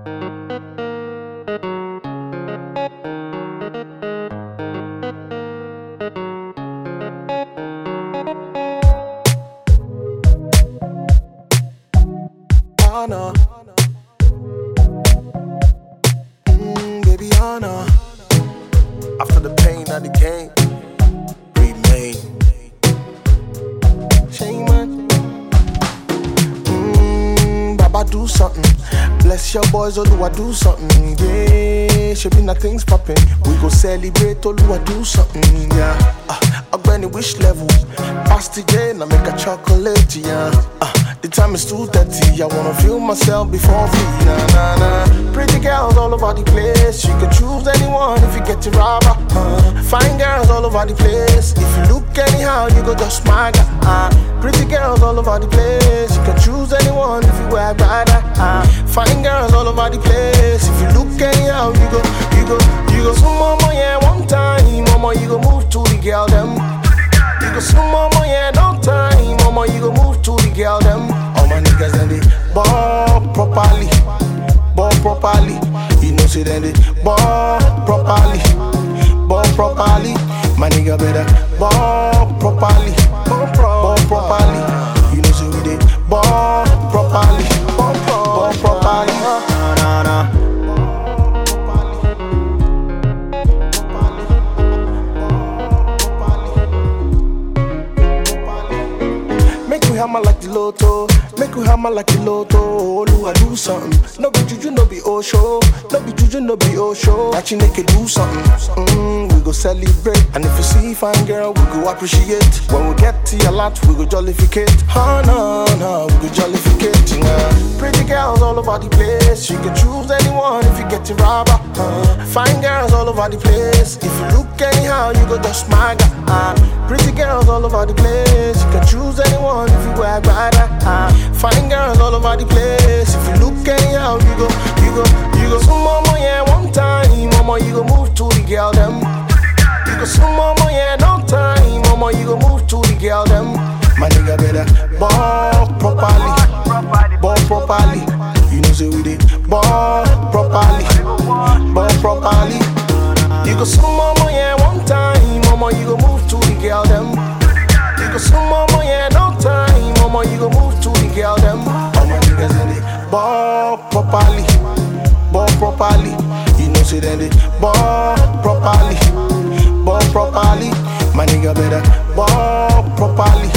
Anna, baby Anna. After the pain of the game, remain. Shame man. Baba do something. Bless your boys, Oluwa do something. Yeah, should be nothing's popping. We go celebrate, Oluwa do something. Yeah. Ogbeni which level? Pass the J, now make a chocolate. Yeah. The time is 2:30. I wanna feel myself before free. Nah, nah, nah. Pretty girls all over the place. You can choose anyone if you get it right. Fine girls all over the place. If you look anyhow, you go just my guy. Pretty girls all over the place. You can choose anyone if you wear brother. Fine girls all over the place. If you look anyhow, you go. So mama, yeah, one time, mama, you go move to the girl them. You go so mama, yeah, no time, mama, you go move to the girl them. All my niggas then they ball properly, ball properly. You know, say then they ball properly, ball properly. My nigga better ball properly, ball properly. You know, say we did ball properly, ball properly. Nah, nah. Make we hammer like the lotto, make we hammer like the lotto. Oluwa do something. No be juju, no be Osho. No be juju, no be Osho. Actually make it do something. We go celebrate. And if you see fine girl, we go appreciate. When we get to your lot, we go jollificate. Oh no, we go jollificate. Pretty girls all over the place. You can choose anyone if you get it right. Fine girls all over the place. If you look anyhow, you go just my guy. Pretty girls all over the place. You can choose anyone if you wear brother. Fine girls all over the place. If you look anyhow, you go. So mama, yeah, one time, mama, you go move to the girl them. You go so mama, yeah, no time, mama, you go move to the girl them. My nigga better ball properly, ball properly. You know, say we did ball properly, ball properly. You go so mama, yeah, one time, mama, you go move to the girl them. You go so mama, yeah, no time, mama, you go move to the girl them. All my niggas in it ball properly, ball properly. You know, say then they ball properly, ball properly. My nigga better ball properly,